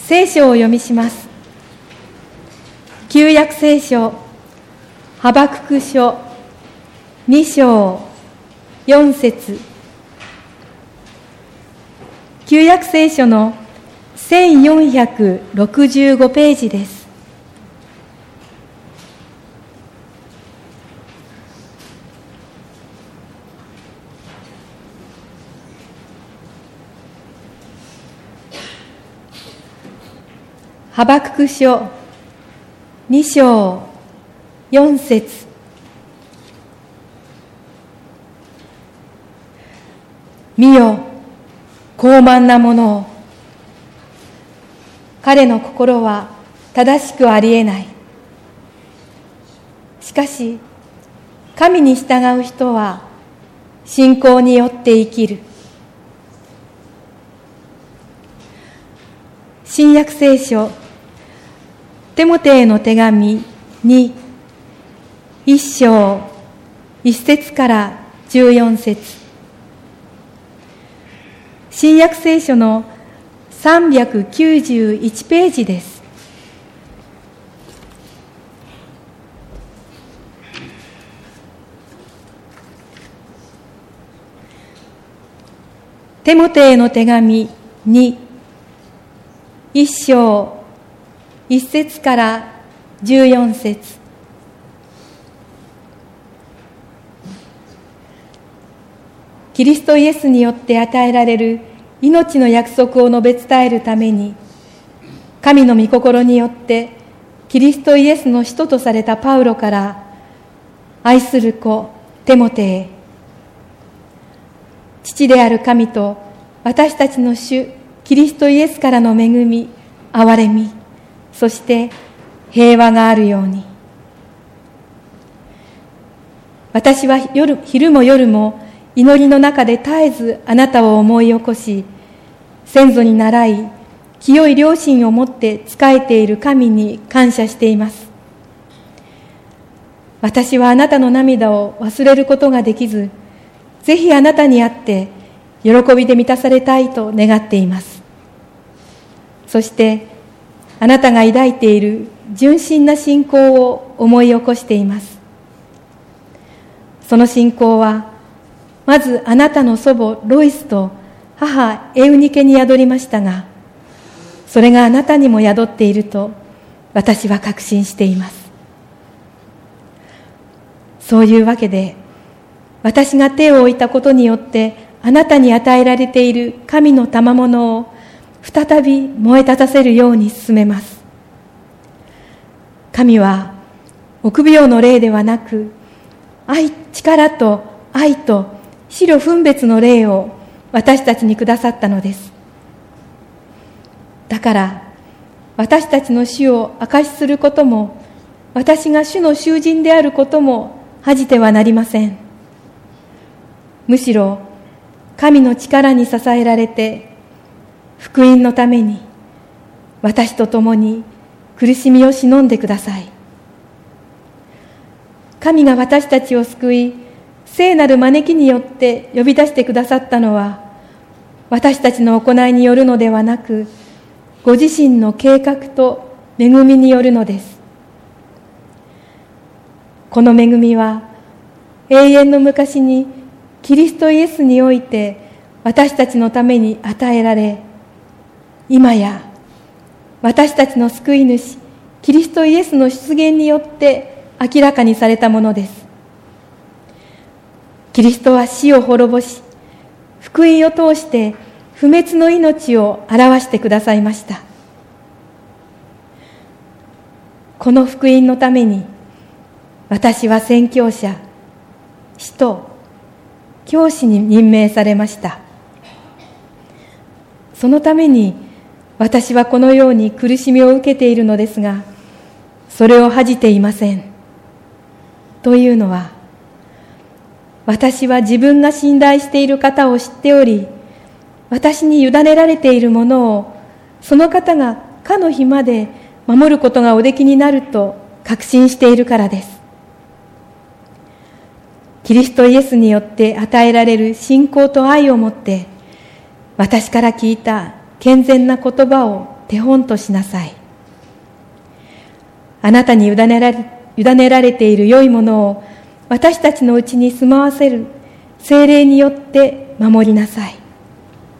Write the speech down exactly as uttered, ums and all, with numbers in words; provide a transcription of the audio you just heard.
聖書を読みします。旧約聖書ハバクク書に章よん節、旧約聖書のせんよんひゃくろくじゅうごページです。ハバクク書に章よん節、見よ、高慢なものを、彼の心は正しくありえない。しかし神に従う人は信仰によって生きる。新約聖書テモテへの手紙に一章一節から十四節、新約聖書のさんびゃくきゅうじゅういちページです。テモテへの手紙に一章一節から十四節、キリストイエスによって与えられる命の約束を述べ伝えるために、神の御心によってキリストイエスの使徒とされたパウロから、愛する子テモテへ、父である神と私たちの主キリストイエスからの恵み、憐れみ、そして平和があるように。私は夜、昼も夜も祈りの中で絶えずあなたを思い起こし、先祖に倣い清い良心を持って仕えている神に感謝しています。私はあなたの涙を忘れることができず、ぜひあなたに会って喜びで満たされたいと願っています。そしてあなたが抱いている純真な信仰を思い起こしています。その信仰はまずあなたの祖母ロイスと母エウニケに宿りましたが、それがあなたにも宿っていると私は確信しています。そういうわけで、私が手を置いたことによってあなたに与えられている神の賜物を再び燃え立たせるように進めます。神は臆病の霊ではなく、愛、力と愛と思慮分別の霊を私たちにくださったのです。だから私たちの死を証しすることも、私が主の囚人であることも恥じてはなりません。むしろ神の力に支えられて、福音のために私と共に苦しみを忍んでください。神が私たちを救い、聖なる招きによって呼び出してくださったのは、私たちの行いによるのではなく、ご自身の計画と恵みによるのです。この恵みは永遠の昔にキリストイエスにおいて私たちのために与えられ、今や私たちの救い主キリストイエスの出現によって明らかにされたものです。キリストは死を滅ぼし、福音を通して不滅の命を表してくださいました。この福音のために、私は宣教者、使徒、教師に任命されました。そのために私はこのように苦しみを受けているのですが、それを恥じていません。というのは、私は自分が信頼している方を知っており、私に委ねられているものをその方がかの日まで守ることがおできになると確信しているからです。キリストイエスによって与えられる信仰と愛をもって、私から聞いた健全な言葉を手本としなさい。あなたに委ねられ、委ねられている良いものを私たちのうちに住まわせる聖霊によって守りなさい。